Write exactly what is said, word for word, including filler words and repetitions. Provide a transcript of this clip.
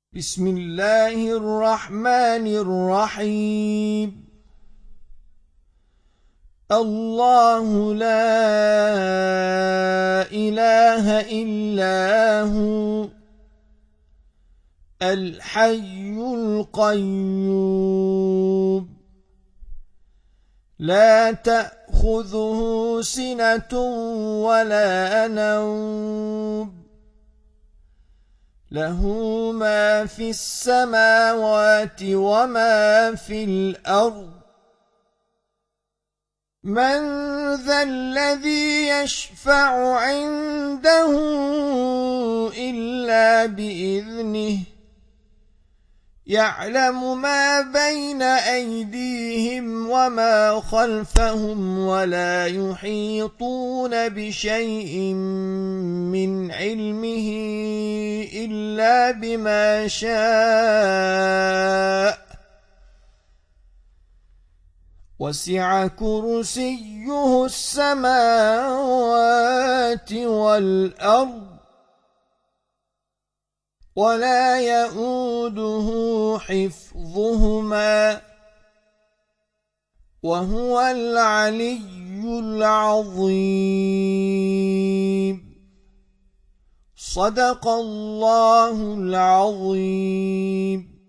بسم الله الرحمن الرحيم. الله لا إله إلا هو الحي القيوم لا تأخذه سنة ولا نوم له ما في السماوات وما في الأرض من ذا الذي يشفع عنده إلا بإذنه يعلم ما بين أيديهم وما خلفهم ولا يحيطون بشيء من علمه إلا بما شاء وسع كرسيه السماوات والأرض ولا يئوده حفظهما وهو العلي العظيم. صدق الله العظيم.